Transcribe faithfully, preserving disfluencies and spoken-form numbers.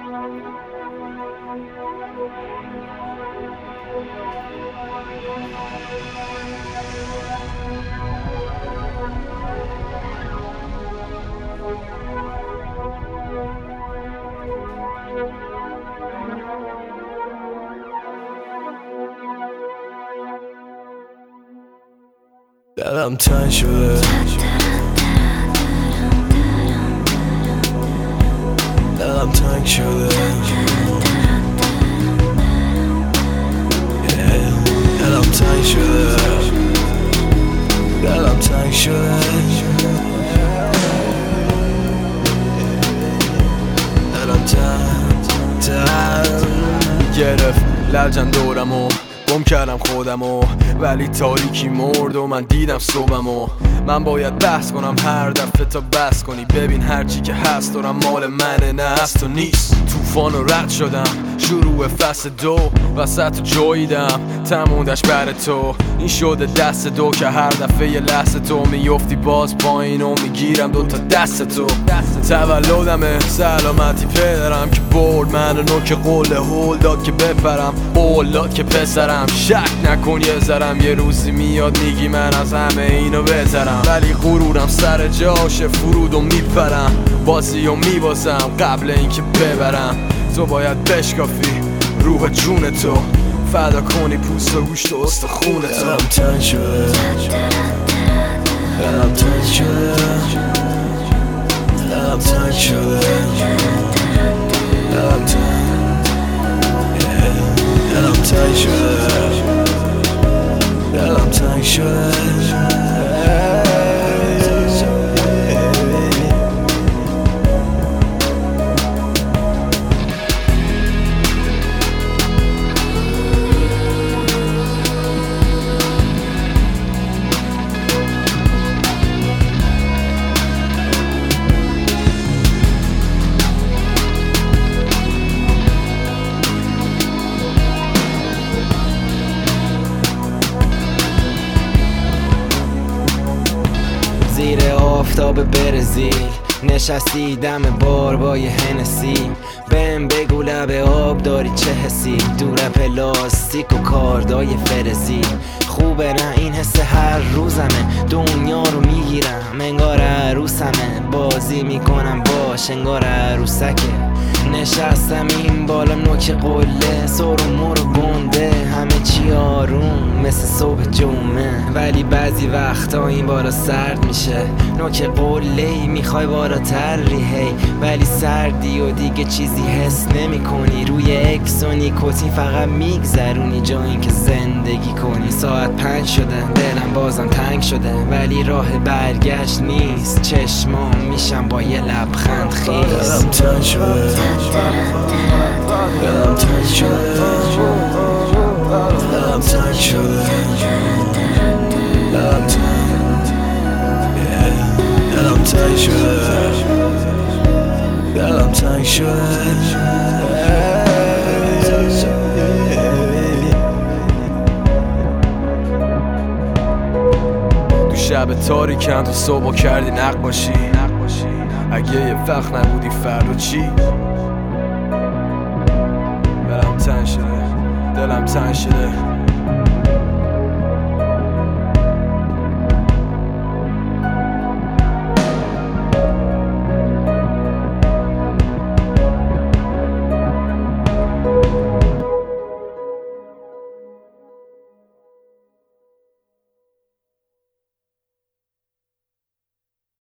دلم تنگ شده، دلم تنگ شده، دلم تنگ شده، دلم تنگ شده، دلم تنگ تنگ گرفت لجن دورمو، گم کردم خودمو ولی تاریکی مرد و من دیدم صبحمو. من باید بحث کنم هر دفعه تا بس کنی، ببین هرچی که هست دارم مال منه نه از تو نیست. توفان و رد شدم شروع فصل دو، وسط و جاییدم تموندش بر تو. این شده دست دو که هر دفعه یه لحظه تو میفتی باز پایین و میگیرم دوتا دست تو. تولدمه سلامتی پدرم که برد منو نوک قول هول داد که بپرم، قول داد که پسرم شک نکن یه ذرم یه روزی میاد میگی من از همه اینو بهترم. ولی غرورم سر جاشه فرود و میپرم، بازی و میبازم قبل اینکه ببرم. تو باید بشکافی روح جون تو، فدا کنی پوست و گوشت و استخون تو. دلم تنگ شده، دلم تنگ شده، دلم تنگ شده، دلم تنگ دلم تنگ شده، دلم تنگ شده. زیر آفتاب برزیل نشستی دم بار با یه هنسی، بهم بگو لب آب داری چه حسی، دور پلاستیک و کاردای فرزی. خوبه نه این حس هر روزمه، دنیا رو میگیرم انگار عروسمه، بازی میکنم باش انگار عروسکه. نشستم این بالا نوک قله، سر و مور و گنده همه چی آروم مثل صبح جمعه. ولی بعضی وقتا این بالا سرد میشه، نوک قله ای میخوای بالاتر ریهی، ولی سردی و دیگه چیزی حس نمی کنی. روی اکس و نیکوتین فقط میگذرونی جا این که زندگی کنی. ساعت پنج شده دلم بازم تنگ شده، ولی راه برگشت نیست، چشمام میشم با یه لبخند خیز. دلم تنگ شده، دلم تنگ شده، دلم تنگ شده، دلم تنگ دلم تنگ شده، دلم تنگ شده. تو شب تاریکم تو صبح کردی نقاشی، اگه یه وقت نبودی فردا چی؟ دلم تنگ شده، دلم تنگ شده.